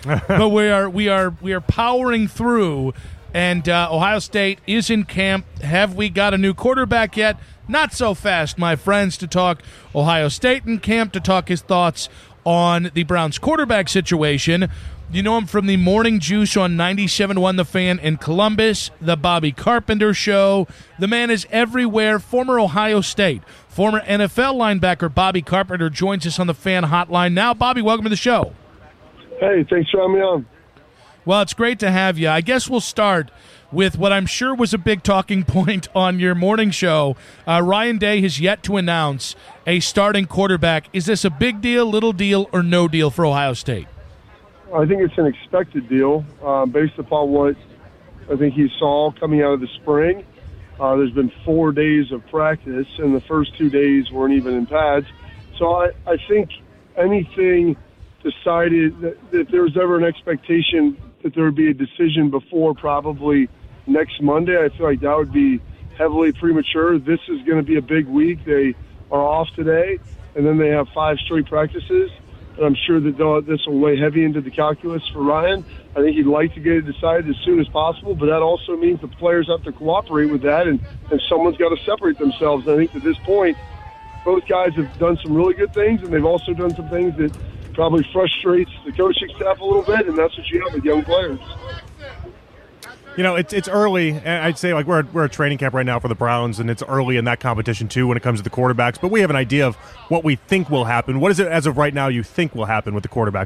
but we are powering through. And Ohio State is in camp. Have we got a new quarterback yet? Not so fast, my friends, to talk Ohio State in camp, to talk his thoughts on the Browns quarterback situation. You know him from the Morning Juice on 97.1 The Fan in Columbus, the Bobby Carpenter Show. The man is everywhere. Former Ohio State, former NFL linebacker Bobby Carpenter joins us on the Fan Hotline now. Bobby, welcome to the show. Hey, thanks for having me on. Well, it's great to have you. I guess we'll start with what I'm sure was a big talking point on your morning show. Ryan Day has yet to announce a starting quarterback. Is this a big deal, little deal, or no deal for Ohio State? I think it's an expected deal based upon what I think he saw coming out of the spring. There's been 4 days of practice, and the first 2 days weren't even in pads. So I think anything decided that if there was ever an expectation that there would be a decision before probably next Monday, I feel like that would be heavily premature. This is going to be a big week. They are off today, and then they have 5 straight practices. And I'm sure that this will weigh heavy into the calculus for Ryan. I think he'd like to get it decided as soon as possible, but that also means the players have to cooperate with that, and someone's got to separate themselves. And I think at this point, both guys have done some really good things, and they've also done some things that probably frustrates the coaching staff a little bit, and that's what you have with young players. You know, it's early, and I'd say like we're at training camp right now for the Browns, and it's early in that competition too when it comes to the quarterbacks. But we have an idea of what we think will happen. What is it as of right now you think will happen with the quarterback?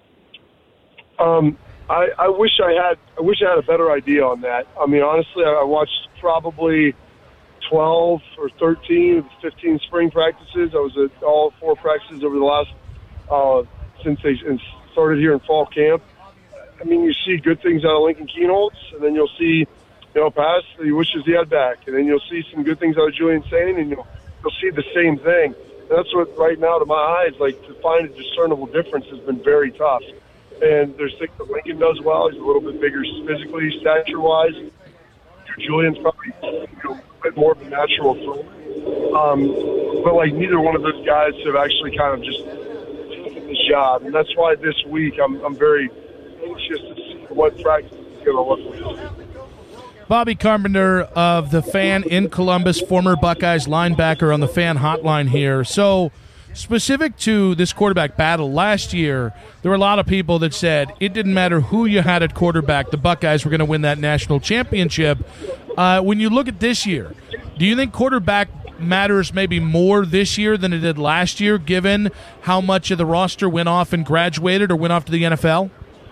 I wish I had a better idea on that. I mean, honestly, I watched probably 12 or 13 of the 15 spring practices. I was at all 4 practices over the last since they started here in fall camp. I mean, you see good things out of Lincoln Kienholz, and then you'll see, pass that he wishes he had back, and then you'll see some good things out of Julian Sain, and you'll see the same thing. And that's what, right now, to my eyes, like to find a discernible difference has been very tough. And there's things that Lincoln does well. He's a little bit bigger physically, stature-wise. Julian's probably a bit more of a natural thrower. But like neither one of those guys have actually kind of just taken this job, and that's why this week I'm very anxious to see what practice is going to look like. Bobby Carpenter of the Fan in Columbus, former Buckeyes linebacker on the Fan Hotline here. So specific to this quarterback battle, last year there were a lot of people that said it didn't matter who you had at quarterback, the Buckeyes were going to win that national championship. When you look at this year, do you think quarterback matters maybe more this year than it did last year, given how much of the roster went off and graduated or went off to the NFL?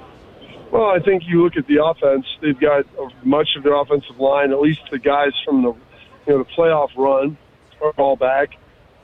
Well, I think you look at the offense; they've got much of their offensive line. At least the guys from the playoff run are all back.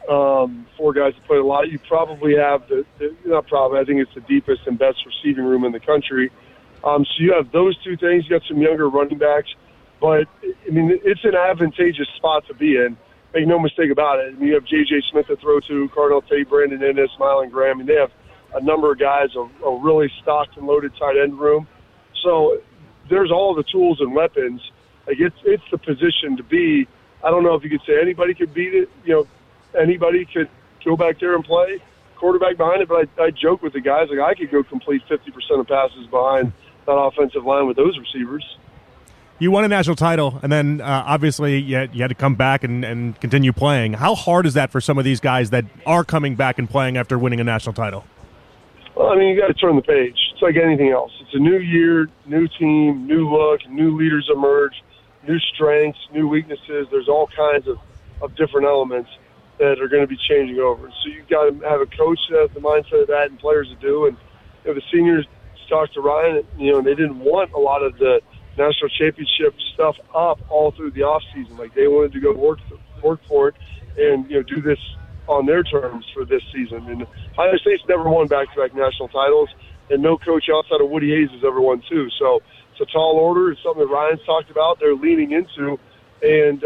4 guys that played a lot. You probably have not probably. I think it's the deepest and best receiving room in the country. So you have those 2 things. You got some younger running backs, but I mean it's an advantageous spot to be in. Make no mistake about it. I mean, you have J.J. Smith to throw to, Cardinal Tate, Brandon Ennis, Mylan Graham. I mean, they have a number of guys, a really stocked and loaded tight end room. So there's all the tools and weapons. Like it's the position to be. I don't know if you could say anybody could beat it. Anybody could go back there and play quarterback behind it. But I joke with the guys, like I could go complete 50% of passes behind that offensive line with those receivers. You won a national title, and then obviously you had to come back and continue playing. How hard is that for some of these guys that are coming back and playing after winning a national title? Well, I mean, you got to turn the page. It's like anything else. It's a new year, new team, new look, new leaders emerge, new strengths, new weaknesses. There's all kinds of different elements that are going to be changing over. So you've got to have a coach that has the mindset of that and players that do. And the seniors talked to Ryan, and they didn't want a lot of the national championship stuff up all through the off season. Like they wanted to go work for it and do this on their terms for this season. And Ohio State's never won back-to-back national titles, and no coach outside of Woody Hayes has ever won 2. So it's a tall order. It's something that Ryan's talked about. They're leaning into, and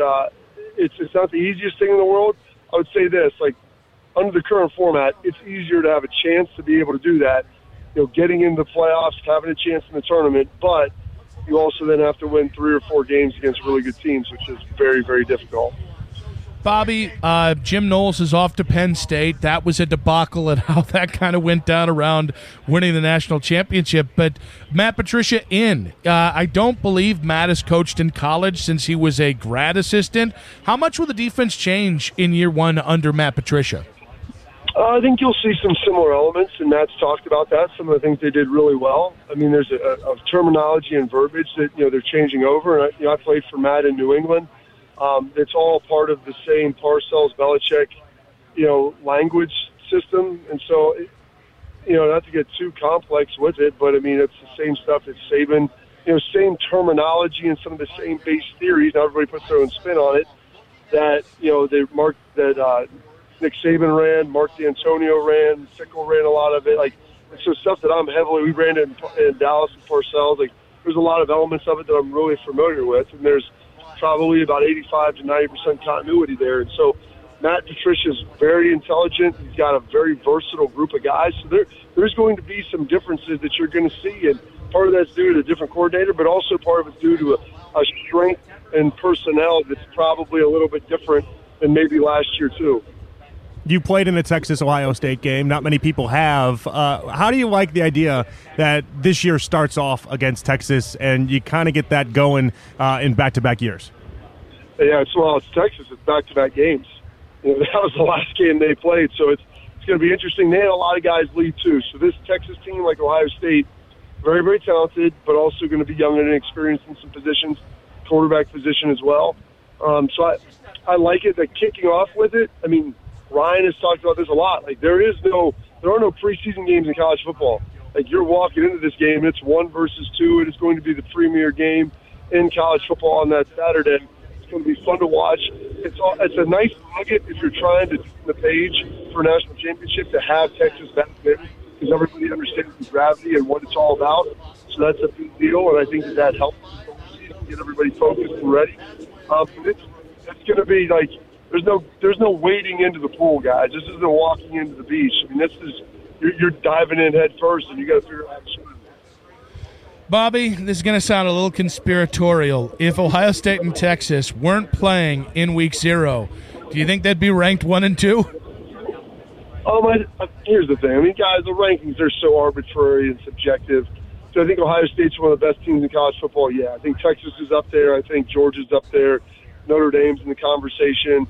it's not the easiest thing in the world. I would say this, like under the current format, it's easier to have a chance to be able to do that. Getting into the playoffs, having a chance in the tournament, but you also then have to win 3 or 4 games against really good teams, which is very, very difficult. Bobby, Jim Knowles is off to Penn State. That was a debacle at how that kind of went down around winning the national championship. But Matt Patricia in. I don't believe Matt has coached in college since he was a grad assistant. How much will the defense change in year one under Matt Patricia? I think you'll see some similar elements, and Matt's talked about that. Some of the things they did really well. I mean, there's a terminology and verbiage that they're changing over. And I played for Matt in New England. It's all part of the same Parcells, Belichick, language system. And so, not to get too complex with it, but I mean, it's the same stuff that Saban, same terminology and some of the same base theories. Now everybody puts their own spin on it. That, Nick Saban ran, Mark D'Antonio ran, Fickle ran a lot of it. So stuff that we ran in Dallas and Parcells. There's a lot of elements of it that I'm really familiar with, and there's probably about 85 to 90% continuity there. And so Matt Patricia's very intelligent. He's got a very versatile group of guys. So there's going to be some differences that you're going to see, and part of that's due to the different coordinator, but also part of it's due to a strength and personnel that's probably a little bit different than maybe last year too. You played in a Texas-Ohio State game. Not many people have. How do you like the idea that this year starts off against Texas and you kind of get that going in back-to-back years? Yeah, it's Texas. It's back-to-back games. That was the last game they played, so it's going to be interesting. They had a lot of guys leave, too. So this Texas team, like Ohio State, very, very talented, but also going to be young and inexperienced in some positions, quarterback position as well. So I like it. That kicking off with it, I mean, Ryan has talked about this a lot. There are no preseason games in college football. You're walking into this game, it's 1 versus 2. It is going to be the premier game in college football on that Saturday. It's going to be fun to watch. It's a nice nugget if you're trying to turn the page for a national championship to have Texas back in, because everybody understands the gravity and what it's all about. So that's a big deal, and I think that helps get everybody focused and ready. It's going to be there's no wading into the pool, guys. This isn't walking into the beach. I mean, you're diving in head first, and you got to figure out how to swim. Bobby, this is going to sound a little conspiratorial. If Ohio State and Texas weren't playing in Week 0, do you think they'd be ranked 1 and 2? Here's the thing. I mean, guys, the rankings are so arbitrary and subjective. So I think Ohio State's one of the best teams in college football. Yeah, I think Texas is up there. I think Georgia's up there. Notre Dame's in the conversation.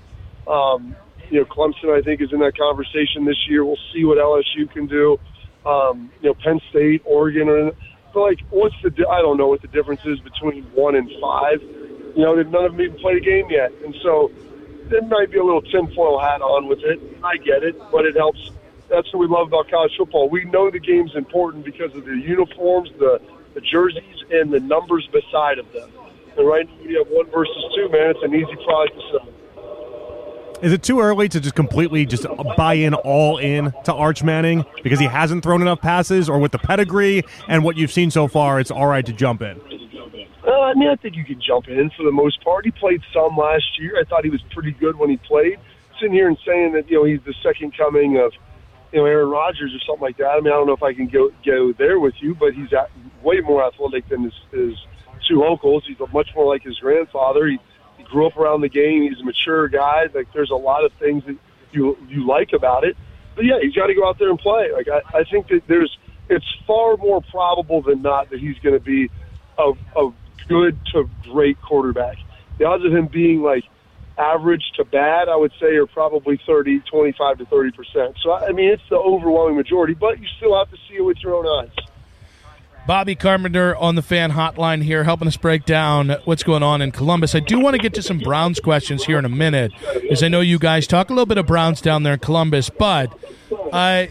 Clemson, I think, is in that conversation this year. We'll see what LSU can do. Penn State, Oregon. But, I don't know what the difference is between 1 and 5. None of them even played a game yet. And so there might be a little tinfoil hat on with it. I get it, but it helps. That's what we love about college football. We know the game's important because of the uniforms, the jerseys, and the numbers beside of them. And right now, you have 1 versus 2, man. It's an easy product to sell. Is it too early to just completely buy in all in to Arch Manning because he hasn't thrown enough passes, or with the pedigree and what you've seen so far, it's all right to jump in? I think you can jump in for the most part. He played some last year. I thought he was pretty good when he played. Sitting here and saying that, he's the second coming of, Aaron Rodgers or something like that. I mean, I don't know if I can go there with you, but he's way more athletic than his two uncles. He's much more like his grandfather. He grew up around the game. He's a mature guy. There's a lot of things that you like about it. But yeah, he's got to go out there and play. I think that it's far more probable than not that he's going to be a good to great quarterback. The odds of him being average to bad, I would say, are probably 25 to 30%. So I mean, it's the overwhelming majority, but you still have to see it with your own eyes. Bobby Carpenter on the Fan Hotline here, helping us break down what's going on in Columbus. I do want to get to some Browns questions here in a minute, because I know you guys talk a little bit of Browns down there in Columbus, but I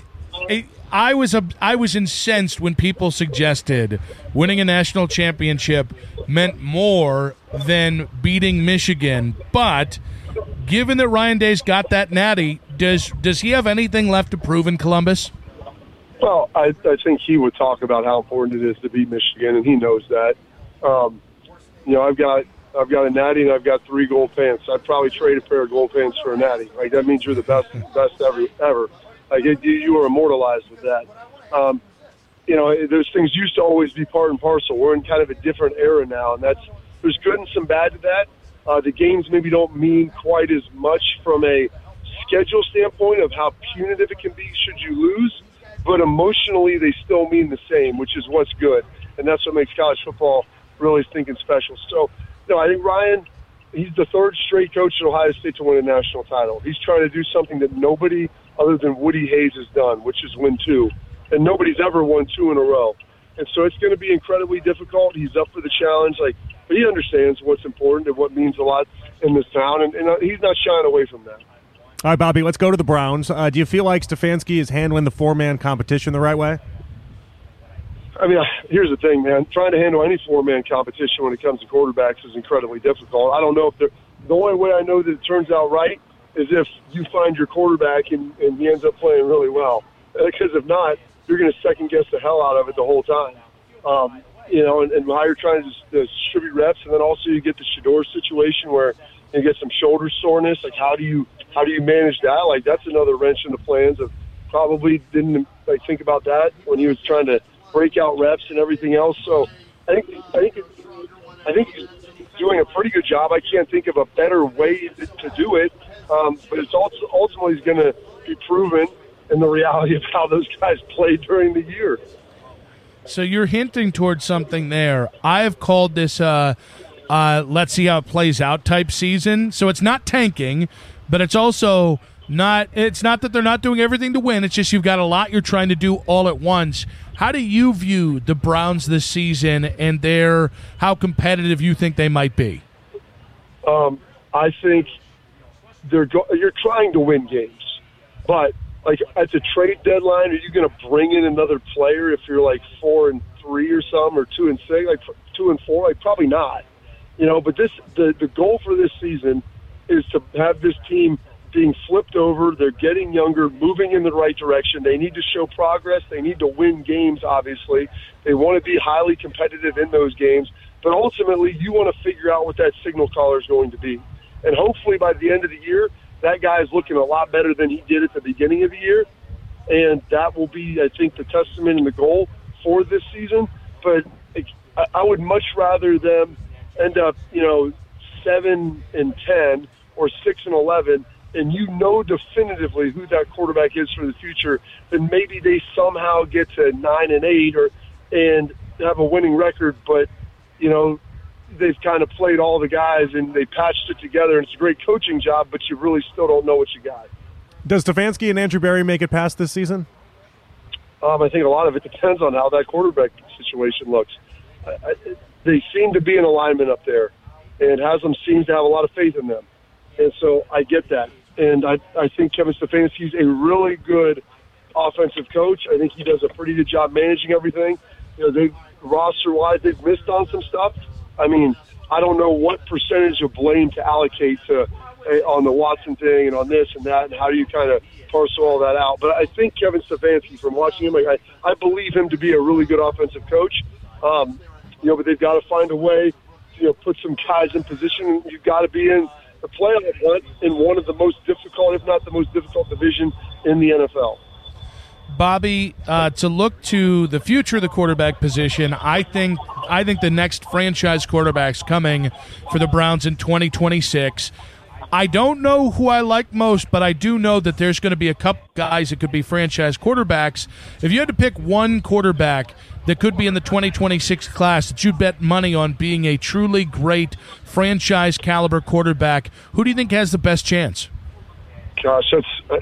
was incensed when people suggested winning a national championship meant more than beating Michigan. But given that Ryan Day's got that natty, does he have anything left to prove in Columbus? Well, I think he would talk about how important it is to beat Michigan, and he knows that. I've got a natty and I've got 3 gold pants. I'd probably trade a pair of gold pants for a natty. That means you're the best ever. You are immortalized with that. Those things used to always be part and parcel. We're in kind of a different era now, and there's good and some bad to that. The games maybe don't mean quite as much from a schedule standpoint of how punitive it can be should you lose, but emotionally they still mean the same, which is what's good. And that's what makes college football really stinking special. So, I think Ryan, he's the third straight coach at Ohio State to win a national title. He's trying to do something that nobody other than Woody Hayes has done, which is win 2. And nobody's ever won 2 in a row. And so it's going to be incredibly difficult. He's up for the challenge. But he understands what's important and what means a lot in this town, and he's not shying away from that. All right, Bobby, let's go to the Browns. Do you feel like Stefanski is handling the 4-man competition the right way? I mean, here's the thing, man. Trying to handle any 4-man competition when it comes to quarterbacks is incredibly difficult. I don't know if the only way I know that it turns out right is if you find your quarterback and he ends up playing really well. Because if not, you're going to second-guess the hell out of it the whole time. And how you're trying to distribute reps, and then also you get the Shedeur situation where you get some shoulder soreness. How do you manage that? That's another wrench in the plans. Of probably didn't think about that when he was trying to break out reps and everything else. So I think he's doing a pretty good job. I can't think of a better way to do it, but it's also ultimately going to be proven in the reality of how those guys played during the year. So you're hinting towards something there. I have called this let's see how it plays out type season. So it's not tanking, but it's also not – it's not that they're not doing everything to win. It's just you've got a lot you're trying to do all at once. How do you view the Browns this season and how competitive you think they might be? I think you're trying to win games, but – at the trade deadline, are you going to bring in another player if you're 4-3 or something, or 2-6, 2-4? Probably not. But the goal for this season is to have this team being flipped over. They're getting younger, moving in the right direction. They need to show progress. They need to win games, obviously. They want to be highly competitive in those games. But ultimately, you want to figure out what that signal caller is going to be. And hopefully by the end of the year, that guy is looking a lot better than he did at the beginning of the year, and that will be, I think, the testament and the goal for this season. But I would much rather them end up, 7-10 or 6-11, and definitively who that quarterback is for the future, then maybe they somehow get to 9-8 and have a winning record, but they've kind of played all the guys and they patched it together, and it's a great coaching job, but you really still don't know what you got. Does Stefanski and Andrew Berry make it past this season? I think a lot of it depends on how that quarterback situation looks. They seem to be in alignment up there, and Haslam seems to have a lot of faith in them. And so I get that. And I think Kevin Stefanski is a really good offensive coach. I think he does a pretty good job managing everything. Roster-wise, they've missed on some stuff. I mean, I don't know what percentage of blame to allocate on the Watson thing and on this and that, and how do you kind of parcel all that out. But I think Kevin Stefanski, from watching him, I believe him to be a really good offensive coach. But they've got to find a way to put some guys in position. You've got to be in the playoff hunt in one of the most difficult, if not the most difficult division in the NFL. Bobby, to look to the future of the quarterback position, I think the next franchise quarterback's coming for the Browns in 2026. I don't know who I like most, but I do know that there's going to be a couple guys that could be franchise quarterbacks. If you had to pick one quarterback that could be in the 2026 class that you'd bet money on being a truly great franchise-caliber quarterback, who do you think has the best chance? Gosh,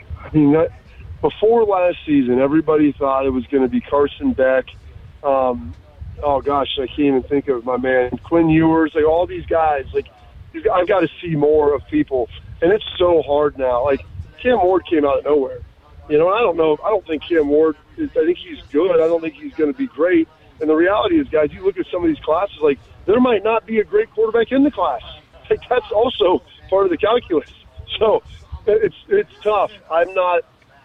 before last season, everybody thought it was going to be Carson Beck. I can't even think of my man, Quinn Ewers, all these guys. I've got to see more of people, and it's so hard now. Cam Ward came out of nowhere. I don't know. I don't think Cam Ward I think he's good. I don't think he's going to be great. And the reality is, guys, you look at some of these classes, there might not be a great quarterback in the class. That's also part of the calculus. So it's tough. I'm not.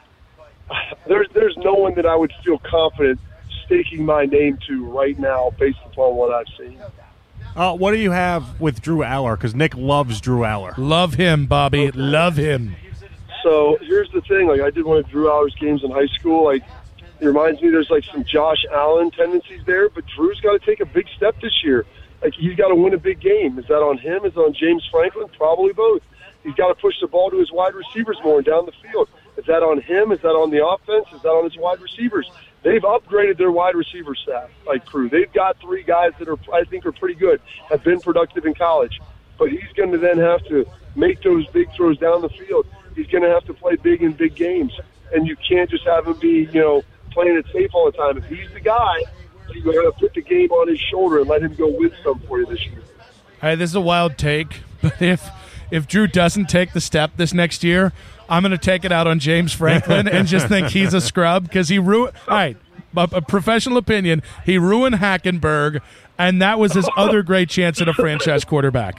There's no one that I would feel confident staking my name to right now based upon what I've seen. What do you have with Drew Aller? Because Nick loves Drew Aller. Love him, Bobby. Okay. Love him. So here's the thing. I did one of Drew Aller's games in high school. It reminds me there's some Josh Allen tendencies there, but Drew's got to take a big step this year. Like, he's got to win a big game. Is that on him? Is it on James Franklin? Probably both. He's got to push the ball to his wide receivers more and down the field. Is that on him? Is that on the offense? Is that on his wide receivers? They've upgraded their wide receiver staff, like crew. They've got 3 guys that I think are pretty good, have been productive in college. But he's going to then have to make those big throws down the field. He's going to have to play big in big games. And you can't just have him be, playing it safe all the time. If he's the guy, you got to put the game on his shoulder and let him go win some for you this year. Hey, this is a wild take, but if Drew doesn't take the step this next year, I'm going to take it out on James Franklin and just think he's a scrub because he ruined. All right, a professional opinion, he ruined Hackenberg, and that was his other great chance at a franchise quarterback.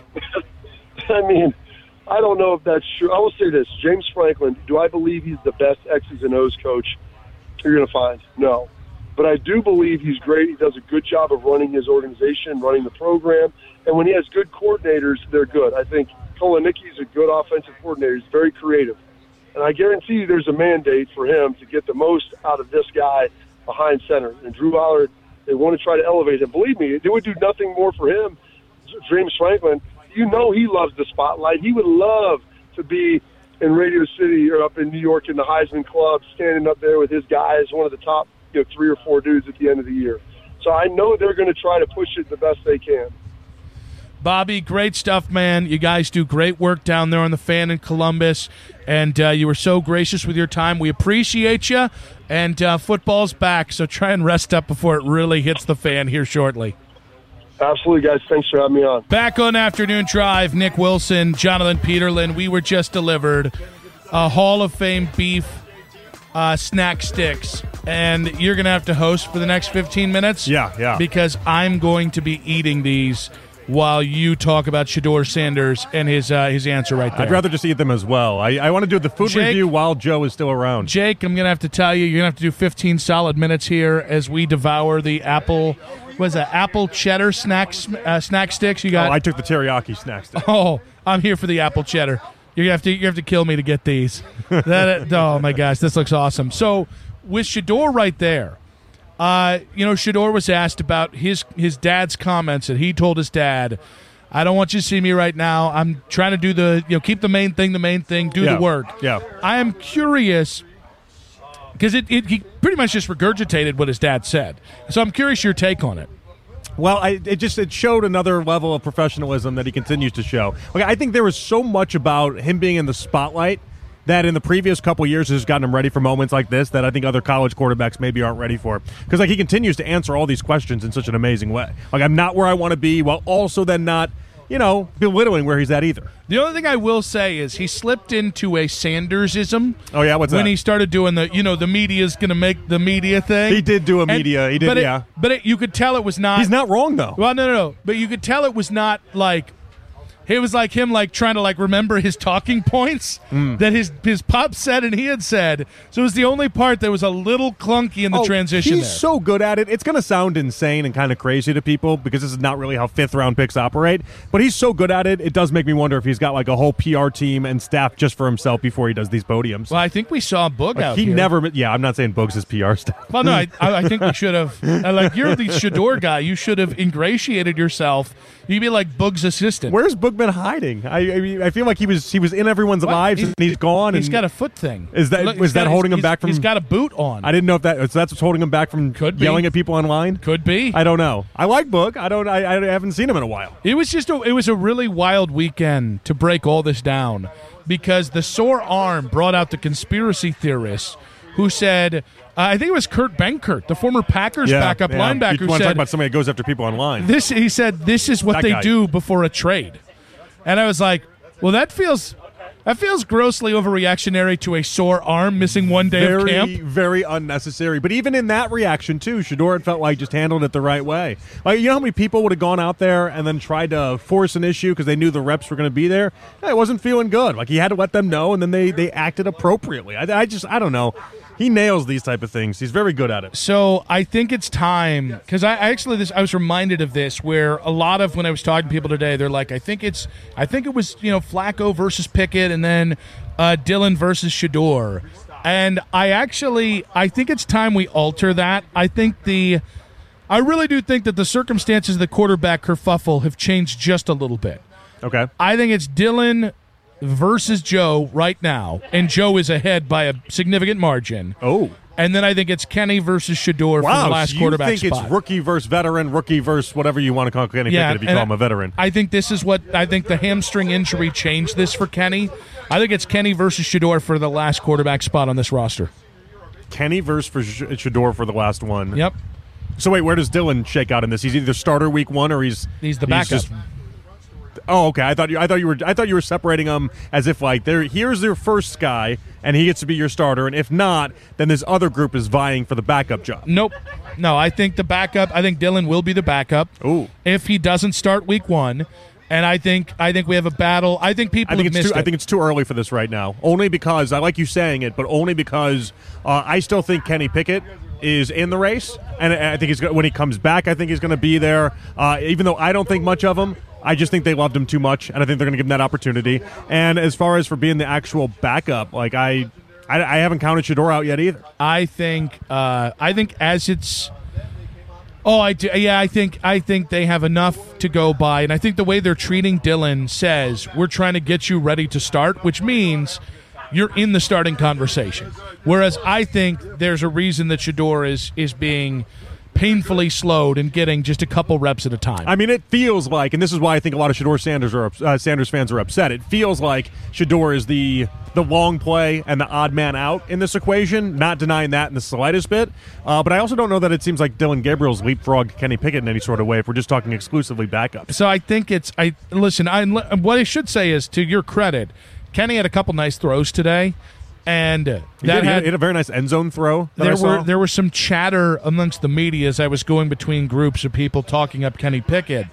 I mean, I don't know if that's true. I will say this: James Franklin. Do I believe he's the best X's and O's coach you're going to find? No. But I do believe he's great. He does a good job of running his organization, running the program. And when he has good coordinators, they're good. I think Kolenicki's a good offensive coordinator. He's very creative. And I guarantee you there's a mandate for him to get the most out of this guy behind center. And Drew Allard, they want to try to elevate him. Believe me, they would do nothing more for him. James Franklin, he loves the spotlight. He would love to be in Radio City or up in New York in the Heisman Club, standing up there with his guys, one of the top 3 or 4 dudes at the end of the year. So I know they're going to try to push it the best they can. Bobby, great stuff, man. You guys do great work down there on the Fan in Columbus, and you were so gracious with your time. We appreciate you, and football's back, so try and rest up before it really hits the fan here shortly. Absolutely, guys. Thanks for having me on. Back on Afternoon Drive, Nick Wilson, Jonathan Peterlin. We were just delivered a Hall of Fame beef snack sticks, and you're going to have to host for the next 15 minutes. Yeah. Because I'm going to be eating these while you talk about Shedeur Sanders and his answer right there. I'd rather just eat them as well. I want to do the food review while Joe is still around. Jake, I'm going to have to tell you, you're going to have to do 15 solid minutes here as we devour the apple cheddar snack sticks. I took the teriyaki snack stick. Oh, I'm here for the apple cheddar. You have to kill me to get these. Oh my gosh, this looks awesome. So with Shedeur right there, Shedeur was asked about his dad's comments, and he told his dad, "I don't want you to see me right now. I'm trying to do keep the main thing, do the work." Yeah. I am curious because he pretty much just regurgitated what his dad said. So I'm curious your take on it. Well, it showed another level of professionalism that he continues to show. I think there was so much about him being in the spotlight that in the previous couple years has gotten him ready for moments like this that I think other college quarterbacks maybe aren't ready for. Because he continues to answer all these questions in such an amazing way. I'm not where I want to be, while also then not, belittling where he's at either. The only thing I will say is he slipped into a Sandersism. Oh, yeah? What's that? When he started doing the media's going to make the media thing. He did do a media. He did, yeah. But you could tell it was not. He's not wrong, though. Well, no. But you could tell it was not like. It was like him trying to remember his talking points that his pop said and he had said. So it was the only part that was a little clunky in the transition. He's so good at it. It's going to sound insane and kind of crazy to people because this is not really how fifth-round picks operate. But he's so good at it, it does make me wonder if he's got a whole PR team and staff just for himself before he does these podiums. Well, I think we saw Boog out here. I'm not saying Boog's his PR staff. Well, no, I think we should have. You're the Shedeur guy. You should have ingratiated yourself. You'd be like Boog's assistant. Where's Boog been hiding? I feel like he was in everyone's lives and he's gone. He's got a foot thing. Was that holding him back from? He's got a boot on. I didn't know if that's what's holding him back from yelling at people online. Could be. I don't know. I like Boog. I haven't seen him in a while. It was a really wild weekend to break all this down because the sore arm brought out the conspiracy theorists who said. I think it was Kurt Benkert, the former Packers backup linebacker. You want to talk about somebody that goes after people online. He said this is what they do before a trade. And I was like, well, that feels grossly overreactionary to a sore arm missing one day of camp. Very, very unnecessary. But even in that reaction, too, Shedeur had felt like just handled it the right way. You know how many people would have gone out there and then tried to force an issue because they knew the reps were going to be there? It wasn't feeling good. He had to let them know, and then they acted appropriately. I don't know. He nails these type of things. He's very good at it. So I think it's time because I was reminded of this where a lot of when I was talking to people today, they're like, I think it was Flacco versus Pickett and then Dillon versus Shedeur, and I think it's time we alter that. I think I really do think that the circumstances of the quarterback kerfuffle have changed just a little bit. Okay. I think it's Dylan versus Joe right now, and Joe is ahead by a significant margin. Oh. And then I think it's Kenny versus Shedeur for the last quarterback spot. You think it's rookie versus veteran, rookie versus whatever you want to call Kenny Pickett if you call him a veteran. I think this is what I think the hamstring injury changed this for Kenny. I think it's Kenny versus Shedeur for the last quarterback spot on this roster. Kenny versus Shedeur for the last one. Yep. So wait, where does Dylan shake out in this? He's either starter week 1 or he's the backup. Oh, okay. I thought you were separating them as if like here's their first guy and he gets to be your starter, and if not, then this other group is vying for the backup job. Nope. No, I think the backup. I think Dylan will be the backup. Ooh. If he doesn't start week 1, and I think we have a battle. I think people have missed it. I think it's too early for this right now. Only because I like you saying it, but only because I still think Kenny Pickett is in the race, and I think when he comes back, I think he's going to be there. Even though I don't think much of him, I just think they loved him too much, and I think they're going to give him that opportunity. And as far as for being the actual backup, like I haven't counted Shedeur out yet either. I think as it's. Oh, I do. Yeah, I think they have enough to go by, and I think the way they're treating Dylan says we're trying to get you ready to start, which means you're in the starting conversation. Whereas I think there's a reason that Shedeur is being painfully slowed and getting just a couple reps at a time. I mean, it feels like, and this is why I think a lot of Shedeur Sanders fans are upset. It feels like Shedeur is the long play and the odd man out in this equation. Not denying that in the slightest bit, but I also don't know that it seems like Dylan Gabriel's leapfrogged Kenny Pickett in any sort of way. If we're just talking exclusively backup, so I think what I should say is, to your credit, Kenny had a couple nice throws today. And he had a very nice end zone throw. There was some chatter amongst the media as I was going between groups of people talking up Kenny Pickett.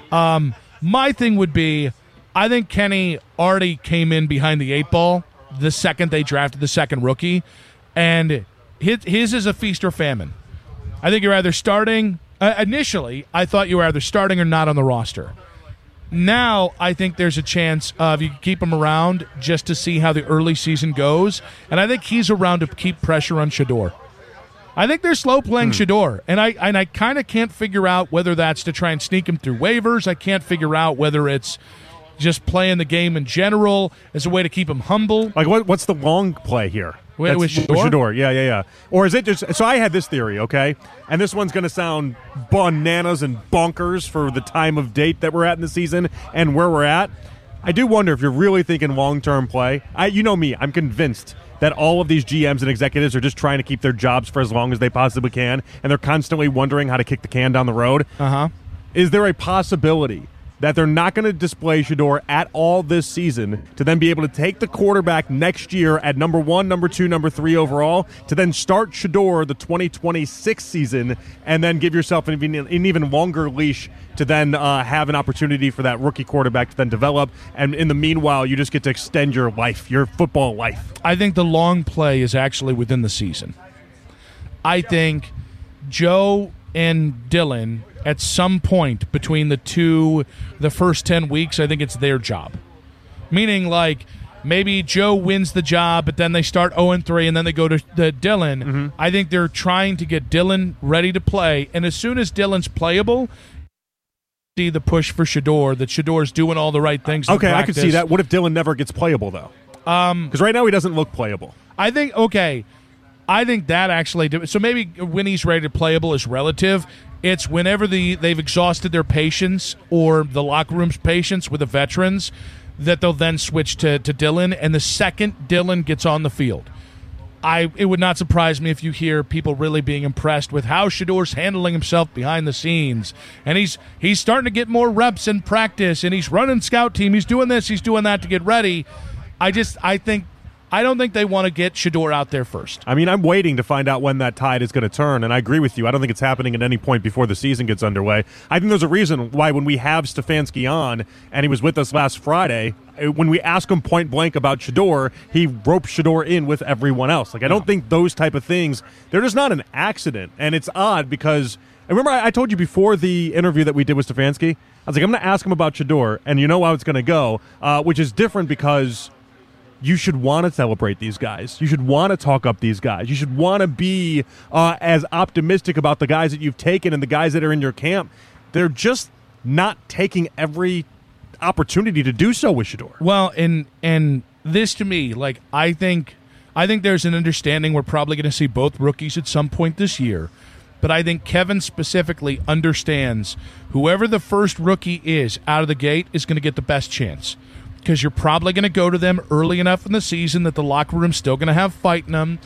My thing would be, I think Kenny already came in behind the 8 ball the second they drafted the second rookie, and his is a feast or famine. I think you're either starting. Initially, I thought you were either starting or not on the roster. Now, I think there's a chance of you keep him around just to see how the early season goes, and I think he's around to keep pressure on Shedeur. I think they're slow playing Shedeur, and I kind of can't figure out whether that's to try and sneak him through waivers. I can't figure out whether it's just playing the game in general as a way to keep him humble. Like what's the long play here? With Shedeur? Yeah. Or is it just... So I had this theory, okay? And this one's going to sound bananas and bonkers for the time of date that we're at in the season and where we're at. I do wonder if you're really thinking long-term play. You know me. I'm convinced that all of these GMs and executives are just trying to keep their jobs for as long as they possibly can, and they're constantly wondering how to kick the can down the road. Uh-huh. Is there a possibility that they're not going to display Shedeur at all this season to then be able to take the quarterback next year at number 1, number 2, number 3 overall, to then start Shedeur the 2026 season and then give yourself an even longer leash to then have an opportunity for that rookie quarterback to then develop, and in the meanwhile, you just get to extend your life, your football life? I think the long play is actually within the season. I think Joe and Dylan, at some point between the first 10 weeks, I think it's their job. Meaning, like, maybe Joe wins the job, but then they start 0-3, and then they go to Dylan. Mm-hmm. I think they're trying to get Dylan ready to play, and as soon as Dylan's playable, see the push for Shedeur, that Shedeur's doing all the right things. Okay, I could see that. What if Dylan never gets playable, though? Because right now he doesn't look playable. I think that actually... So maybe when he's ready to playable is relative. It's whenever they've exhausted their patience or the locker room's patience with the veterans that they'll then switch to Dylan. And the second Dylan gets on the field, it would not surprise me if you hear people really being impressed with how Shedeur's handling himself behind the scenes. And he's starting to get more reps in practice, and he's running scout team. He's doing this, he's doing that to get ready. I don't think they want to get Shedeur out there first. I mean, I'm waiting to find out when that tide is going to turn, and I agree with you. I don't think it's happening at any point before the season gets underway. I think there's a reason why when we have Stefanski on, and he was with us last Friday, when we ask him point blank about Shedeur, he roped Shedeur in with everyone else. Like, I don't think those type of things, they're just not an accident. And it's odd because, remember I told you before the interview that we did with Stefanski, I was like, I'm going to ask him about Shedeur, and you know how it's going to go, which is different because you should want to celebrate these guys. You should want to talk up these guys. You should want to be as optimistic about the guys that you've taken and the guys that are in your camp. They're just not taking every opportunity to do so with Shedeur. Well, and this to me, like, I think there's an understanding we're probably going to see both rookies at some point this year. But I think Kevin specifically understands whoever the first rookie is out of the gate is going to get the best chance. Because you're probably going to go to them early enough in the season that the locker room's still going to have fight in them.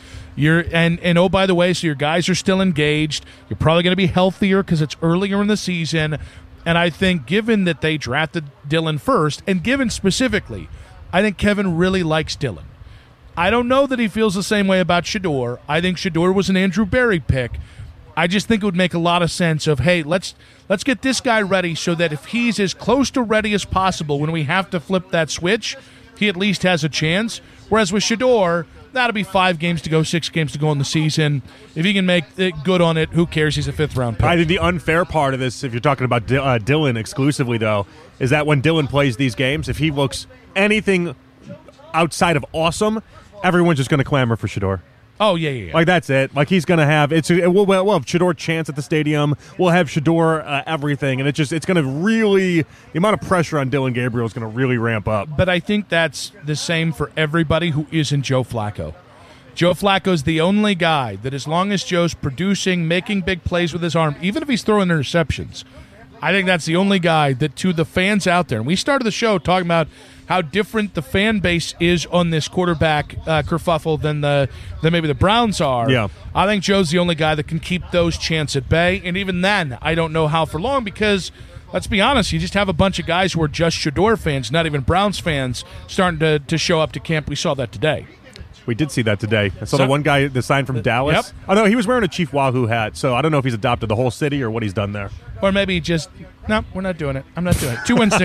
And oh, by the way, so your guys are still engaged. You're probably going to be healthier because it's earlier in the season. And I think given that they drafted Dillon first, and given specifically, I think Kevin really likes Dillon. I don't know that he feels the same way about Shedeur. I think Shedeur was an Andrew Berry pick. I just think it would make a lot of sense of, hey, let's get this guy ready so that if he's as close to ready as possible when we have to flip that switch, he at least has a chance. Whereas with Shedeur, that'll be 5 games to go, 6 games to go in the season. If he can make it good on it, who cares? He's a 5th-round pick. I think the unfair part of this, if you're talking about Dillon exclusively, though, is that when Dillon plays these games, if he looks anything outside of awesome, everyone's just going to clamor for Shedeur. Oh, yeah. Like, that's it. Like, he's going to have we'll have Shedeur chants at the stadium. We'll have Shedeur everything. And it's going to really, the amount of pressure on Dillon Gabriel is going to really ramp up. But I think that's the same for everybody who isn't Joe Flacco. Joe Flacco's the only guy that as long as Joe's producing, making big plays with his arm, even if he's throwing interceptions, I think that's the only guy that to the fans out there, and we started the show talking about how different the fan base is on this quarterback kerfuffle than maybe the Browns are. Yeah. I think Joe's the only guy that can keep those chants at bay, and even then, I don't know how for long because, let's be honest, you just have a bunch of guys who are just Shedeur fans, not even Browns fans, starting to show up to camp. We saw that today. We did see that today. I saw the one guy that signed from Dallas. Yep. Oh, no, he was wearing a Chief Wahoo hat, so I don't know if he's adopted the whole city or what he's done there. Or maybe just, no, we're not doing it. I'm not doing it.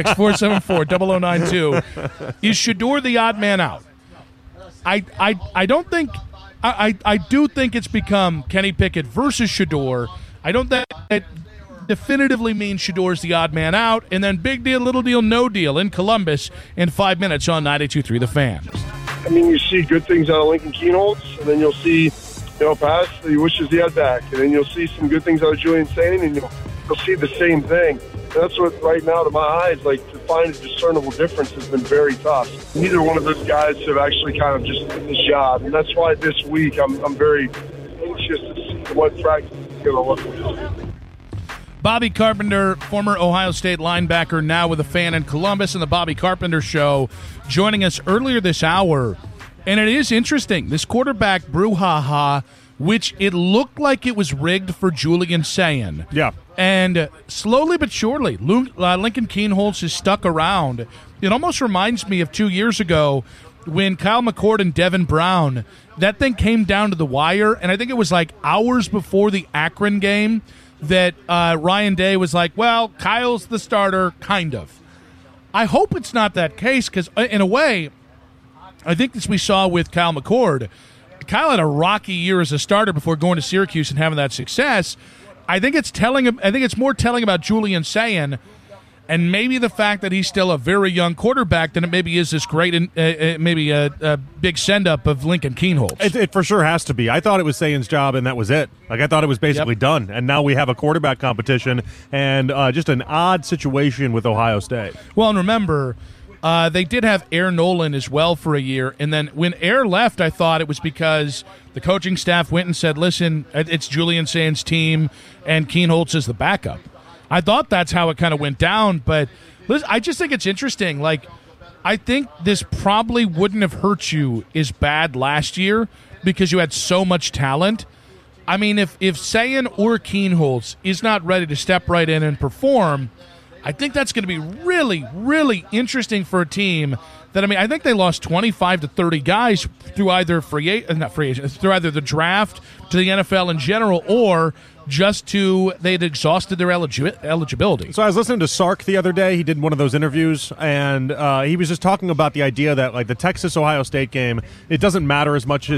216-474-0092. Is Shedeur the odd man out? I don't think – I do think it's become Kenny Pickett versus Shedeur. I don't think it definitively means Shedeur's the odd man out. And then big deal, little deal, no deal in Columbus in 5 minutes on 92.3 The Fan. I mean, you see good things out of Lincoln Kienholz, and then you'll see, pass that he wishes he had back. And then you'll see some good things out of Julian Sain, and you'll see the same thing. And that's what, right now, to my eyes, like, to find a discernible difference has been very tough. Neither one of those guys have actually kind of just did this job. And that's why this week I'm very anxious to see what practice is going to look like. Bobby Carpenter, former Ohio State linebacker, now with a Fan in Columbus, and the Bobby Carpenter Show, joining us earlier this hour. And it is interesting, this quarterback brouhaha, which it looked like it was rigged for Julian Sain. Yeah. And slowly but surely, Lincoln Kienholz has stuck around. It almost reminds me of 2 years ago when Kyle McCord and Devin Brown, that thing came down to the wire, and I think it was like hours before the Akron game, that Ryan Day was like, well, Kyle's the starter, kind of. I hope it's not that case because, in a way, I think as we saw with Kyle McCord, Kyle had a rocky year as a starter before going to Syracuse and having that success. I think it's more telling about Julian Sain and maybe the fact that he's still a very young quarterback than it maybe is this great maybe a big send-up of Lincoln Kienholz. It for sure has to be. I thought it was Sain's job, and that was it. Like, I thought it was basically done. And now we have a quarterback competition and just an odd situation with Ohio State. Well, and remember, they did have Air Nolan as well for a year. And then when Air left, I thought it was because the coaching staff went and said, listen, it's Julian Sain's team, and Kienholz is the backup. I thought that's how it kind of went down, but listen, I just think it's interesting. Like, I think this probably wouldn't have hurt you as bad last year because you had so much talent. I mean, if Sain or Kienholz is not ready to step right in and perform, I think that's going to be really, really interesting for a team that, I mean, I think they lost 25 to 30 guys through either through either the draft to the NFL in general or just they'd exhausted their eligibility. So I was listening to Sark the other day. He did one of those interviews, and he was just talking about the idea that, like, the Texas-Ohio State game, it doesn't matter as much as it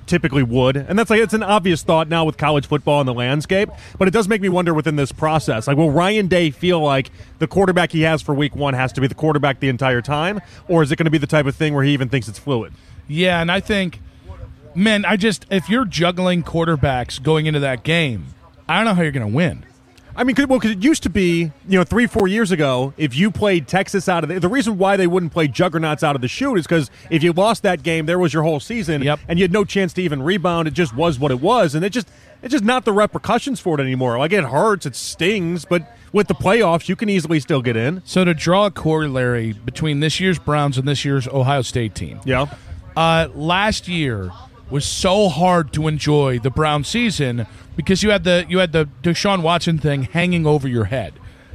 typically would. And that's it's an obvious thought now with college football and the landscape, but it does make me wonder within this process. Like, will Ryan Day feel like the quarterback he has for week 1 has to be the quarterback the entire time, or is it going to be the type of thing where he even thinks it's fluid? Yeah, and I think, man, if you're juggling quarterbacks going into that game, I don't know how you're going to win. I mean, because it used to be, 3-4 years ago, if you played Texas out of the reason why they wouldn't play juggernauts out of the chute is because if you lost that game, there was your whole season, and you had no chance to even rebound. It just was what it was, and it's just not the repercussions for it anymore. Like, it hurts, it stings, but with the playoffs, you can easily still get in. So to draw a corollary between this year's Browns and this year's Ohio State team, last year was so hard to enjoy the Brown season because you had the Deshaun Watson thing hanging over your head.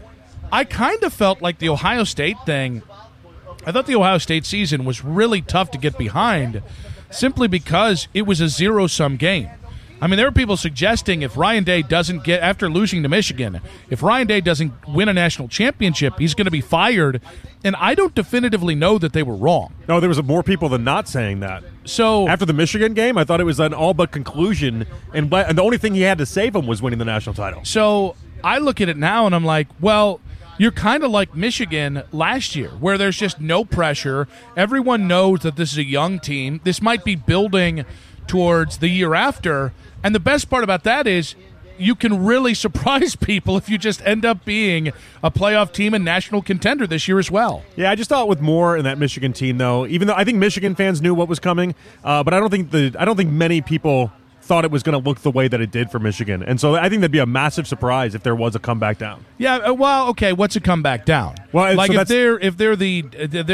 I kind of felt like the Ohio State thing, I thought the Ohio State season was really tough to get behind simply because it was a zero-sum game. I mean, there were people suggesting if Ryan Day doesn't get, after losing to Michigan, if Ryan Day doesn't win a national championship, he's going to be fired. And I don't definitively know that they were wrong. No, there was more people than not saying that. So after the Michigan game, I thought it was an all but conclusion, and the only thing he had to save him was winning the national title. So I look at it now and I'm like, well, you're kind of like Michigan last year, where there's just no pressure. Everyone knows that this is a young team. This might be building towards the year after. And the best part about that is you can really surprise people if you just end up being a playoff team and national contender this year as well. Yeah, I just thought with more in that Michigan team, though, even though I think Michigan fans knew what was coming, but I don't think many people thought it was going to look the way that it did for Michigan. And so I think that'd be a massive surprise if there was a comeback down. Yeah, well, okay, what's a comeback down? Well, like so if they're the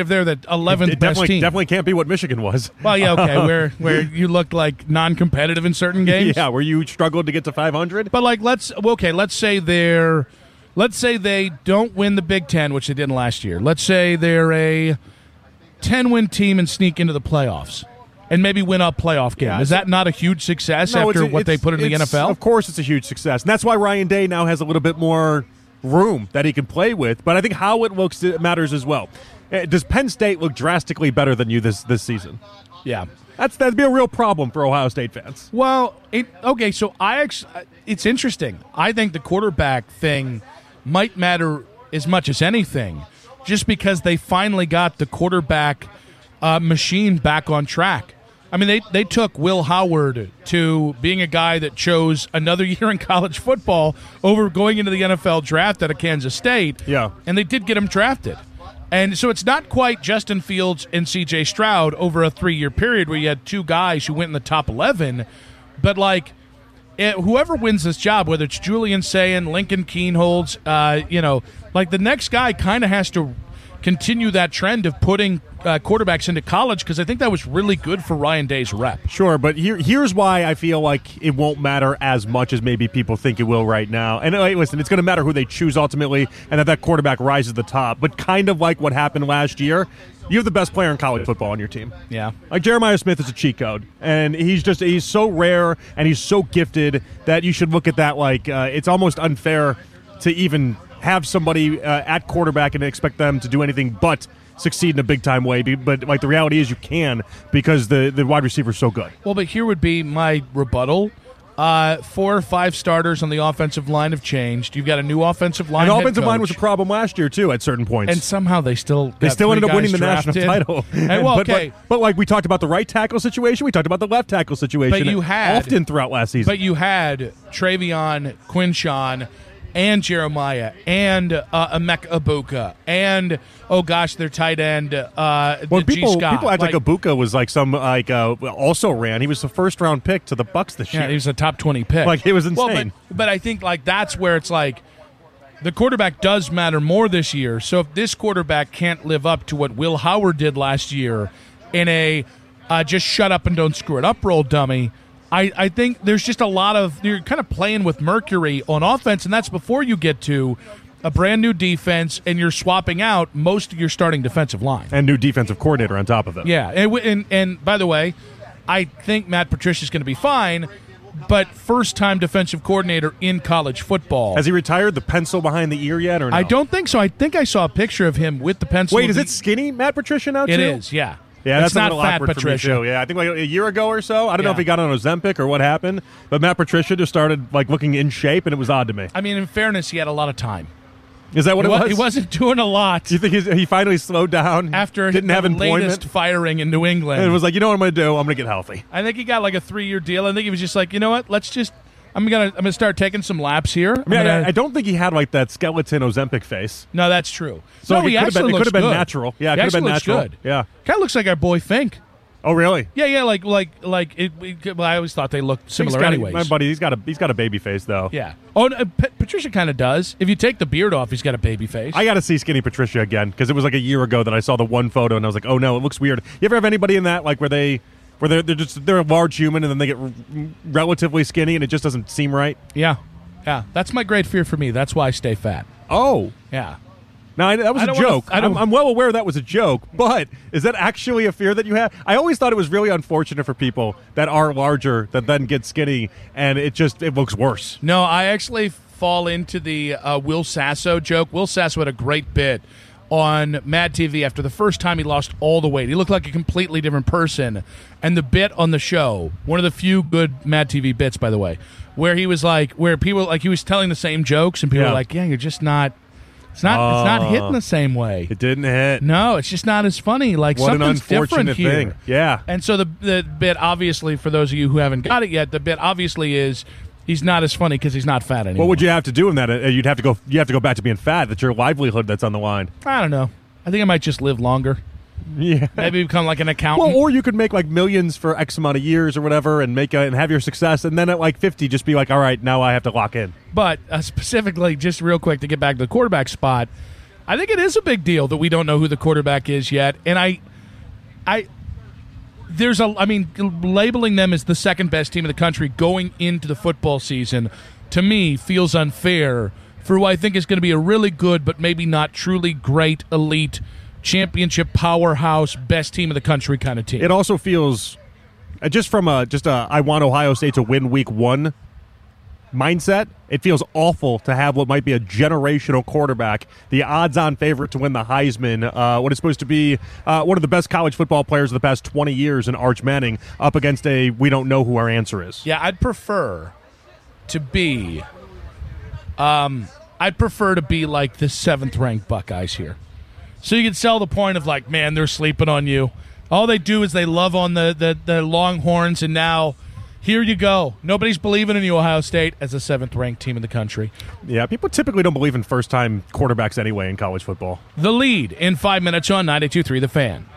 11th best team. Definitely can't be what Michigan was. Well, yeah, okay, where you looked like non-competitive in certain games. Yeah, where you struggled to get to 500. But like let's say they don't win the Big Ten, which they didn't last year. Let's say they're a 10-win team and sneak into the playoffs. And maybe win a playoff game. Yeah, is that not a huge success after what they put in the NFL? Of course it's a huge success. And that's why Ryan Day now has a little bit more room that he can play with. But I think how it looks matters as well. Does Penn State look drastically better than you this season? Yeah. That'd be a real problem for Ohio State fans. Well, so it's interesting. I think the quarterback thing might matter as much as anything just because they finally got the quarterback machine back on track. I mean, they took Will Howard to being a guy that chose another year in college football over going into the NFL draft out of Kansas State. Yeah. And they did get him drafted. And so it's not quite Justin Fields and C.J. Stroud over a 3-year period where you had two guys who went in the top 11. But, like, whoever wins this job, whether it's Julian Sayin, Lincoln Kienholz, like the next guy kind of has to continue that trend of putting quarterbacks into college because I think that was really good for Ryan Day's rep. Sure, but here's why I feel like it won't matter as much as maybe people think it will right now. And listen, it's going to matter who they choose ultimately and that quarterback rises to the top. But kind of like what happened last year, you have the best player in college football on your team. Yeah. Like Jeremiah Smith is a cheat code, and he's so rare and he's so gifted that you should look at that like it's almost unfair to even have somebody at quarterback and expect them to do anything but succeed in a big-time way. But like the reality is you can because the wide receiver is so good. Well, but here would be my rebuttal. 4 or 5 starters on the offensive line have changed. You've got a new offensive line. And the offensive line was a problem last year, too, at certain points. And somehow they still ended up winning the drafted. national title. And, well, okay. But like we talked about the right tackle situation, we talked about the left tackle situation. But you had often throughout last season. But you had Travion, Quinshawn, and Jeremiah, and Emeka Ibuka, and their tight end. People act like Ibuka was like some also ran. He was the first round pick to the Bucs this year. Yeah, he was a top 20 pick. Like it was insane. Well, but I think like that's where it's like the quarterback does matter more this year. So if this quarterback can't live up to what Will Howard did last year in a just shut up and don't screw it up role dummy. I think there's just a lot of – you're kind of playing with mercury on offense, and that's before you get to a brand-new defense and you're swapping out most of your starting defensive line. And new defensive coordinator on top of it. Yeah, and by the way, I think Matt Patricia's going to be fine, but first-time defensive coordinator in college football. Has he retired the pencil behind the ear yet or no? I don't think so. I think I saw a picture of him with the pencil. Wait, is it skinny Matt Patricia now, too? It is, yeah. Yeah, It's that's a not little Fat awkward Patricia. for me too. Yeah, I think like a year ago or so. I don't know Yeah. if he got on Ozempic or what happened, but Matt Patricia just started like looking in shape, and it was odd to me. I mean, in fairness, he had a lot of time. Is that what it was? He wasn't doing a lot Do you think he finally slowed down after didn't the have employment latest firing in New England. and was like, you know what I'm going to do? I'm going to get healthy. I think he got like a 3-year deal. I think he was just like, you know what? I'm gonna start taking some laps here. I mean, I don't think he had like that skeleton Ozempic face. No, that's true. So no, it he could have actually been, it looks could have been good. natural. Yeah, it He could have been actually looks natural. good. Yeah. Kind of looks like our boy Fink. Oh, really? Yeah, like well, I always thought they looked similar, anyways. My buddy, he's got a baby face though. Yeah. Oh, no, Patricia kind of does. If you take the beard off, he's got a baby face. I got to see Skinny Patricia again because it was like a year ago that I saw the one photo and I was like, oh no, it looks weird. You ever have anybody in that like where they're a large human and then they get relatively skinny and it just doesn't seem right? Yeah. That's my great fear for me. That's why I stay fat. Oh. Yeah. Now, that was I a don't joke. wanna- I'm well aware that was a joke, but is that actually a fear that you have? I always thought it was really unfortunate for people that are larger that then get skinny, and it looks worse. No, I actually fall into the Will Sasso joke. Will Sasso had a great bit on Mad TV after the first time he lost all the weight. He looked like a completely different person. And the bit on the show, one of the few good Mad TV bits, by the way, where he was like, where people, like, he was telling the same jokes, and people were like, yeah, you're just not... It's not hitting the same way. It didn't hit. No, it's just not as funny. Like, What an something's different unfortunate here. thing. Yeah. And so the bit, obviously, for those of you who haven't got it yet, the bit obviously is he's not as funny because he's not fat anymore. What would you have to do in that? You have to go back to being fat. That's your livelihood that's on the line. I don't know. I think I might just live longer. Yeah. Maybe become like an accountant. Well, or you could make like millions for X amount of years or whatever, and and have your success, and then at like 50, just be like, all right, now I have to lock in. But specifically, just real quick to get back to the quarterback spot, I think it is a big deal that we don't know who the quarterback is yet, and labeling them as the second best team in the country going into the football season, to me, feels unfair for who I think is going to be a really good, but maybe not truly great, elite, championship powerhouse, best team in the country kind of team. It also feels, just from I want Ohio State to win week 1 mindset, it feels awful to have what might be a generational quarterback, the odds-on favorite to win the Heisman, what is supposed to be one of the best college football players of the past 20 years in Arch Manning, up against we don't know who our answer is. Yeah, I'd prefer to be like the 7th-ranked Buckeyes here. So you can sell the point of like, man, they're sleeping on you. All they do is they love on the Longhorns, and now here you go. Nobody's believing in you, Ohio State, as a 7th-ranked team in the country. Yeah, people typically don't believe in first-time quarterbacks anyway in college football. The lead in 5 minutes on 92.3 The Fan.